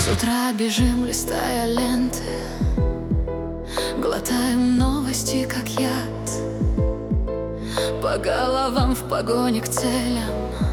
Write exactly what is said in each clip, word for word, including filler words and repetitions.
С утра бежим, листая ленты, глотаем новости, как яд. По головам в погоне к целям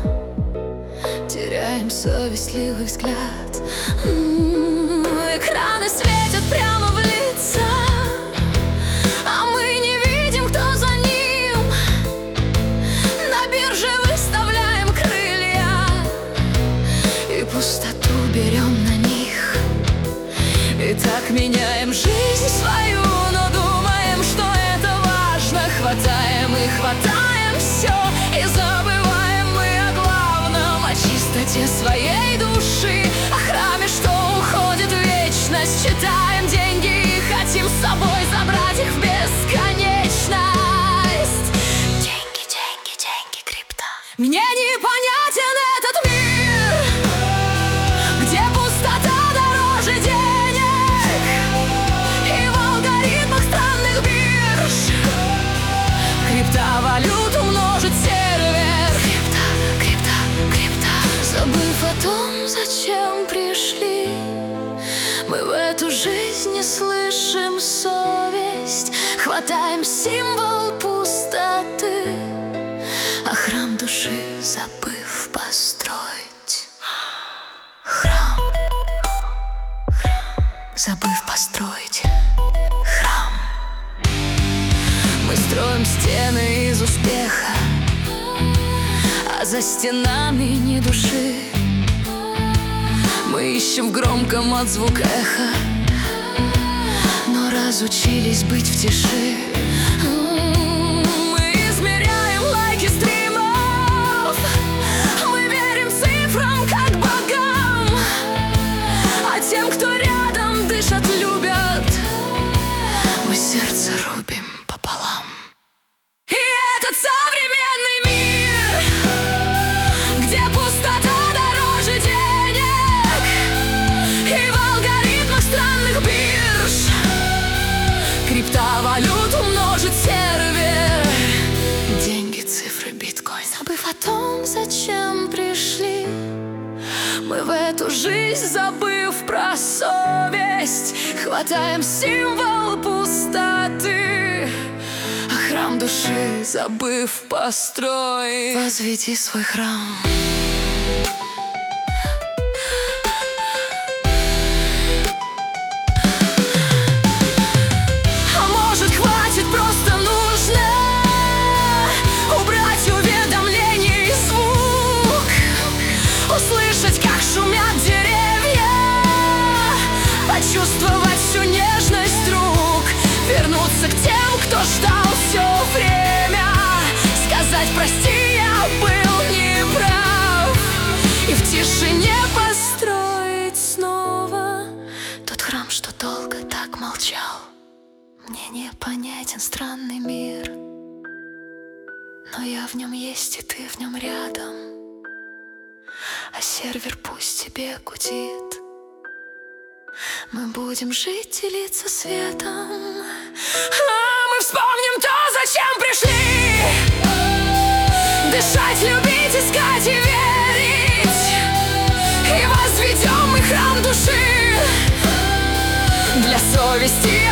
теряем совестливый взгляд. М-м-м, экраны светят прямо в лица, а мы не видим, кто за ним. На бирже выставляем крылья и пустоту берем на них. И так меняем жизнь свою, но думаем, что это важно. Хватаем и хватаем все, и забываем мы о главном, о чистоте своей души, о храме, что уходит в вечность. Считаем деньги и хотим с собой забрать их в бесконечность. Деньги, деньги, деньги, крипта. Мне непонятен этот мир, где пустота дороже денег, и в алгоритмах странных бирж криптовалюту множит сервер. Крипта, крипта, крипта. Забыв о том, зачем пришли, мы в эту жизнь не слышим совесть. Хватаем символ пустоты, а храм души забыв построить. Храм, забыв построить храм. Мы строим стены из успеха, а за стенами ни души. Мы ищем в громком отзвук эхо, но разучились быть в тиши. Мы измеряем лайки стримов, мы верим цифрам как богам, а тем, кто рядом дышат, любят, мы сердце рубим пополам. И этот современный мир, где пустота дороже денег, и в алгоритмах странных бирж криптовалюту множит сервер. Деньги, цифры, биткоин. Забыв о том, зачем пришли, мы в эту жизнь, забыв про совесть, хватаем символ пустоты, а храм души забыв построить. Возведи свой храм. А может, хватит, просто нужно убрать уведомления и звук, услышать, как шумят деревья, почувствовать всю нежность рук, вернуться к тем, кто ждал все время, сказать: прости, я был неправ, и в тишине построить снова тот храм, что долго так молчал. Мне непонятен странный мир, но я в нем есть, и ты в нем рядом, а сервер пусть тебе гудит. Мы будем жить, делиться светом, а мы вспомним то, зачем пришли. Дышать, любить, искать и верить, и возведем мы храм души для совести